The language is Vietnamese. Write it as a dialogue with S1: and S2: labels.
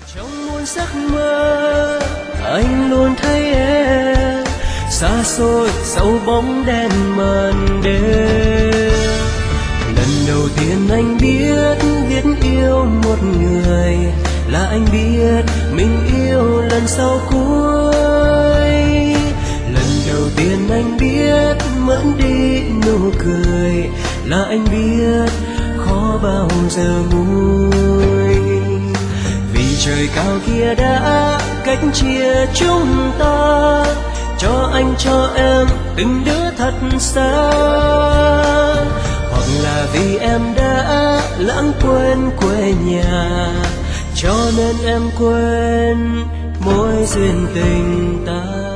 S1: trong muôn giấc mơ anh luôn thấy em xa xôi sau bóng đêm màn đêm. Lần đầu tiên anh biết yêu một người là anh biết mình yêu lần sau cuối. Lần đầu tiên anh biết mất đi nụ cười là anh biết khó bao giờ nguôi. Vì trời cao kia đã cách chia chúng ta, cho anh cho em từng đứa thật xa. Hoặc là vì em đã lãng quên quê nhà, cho nên em quên mối duyên tình ta.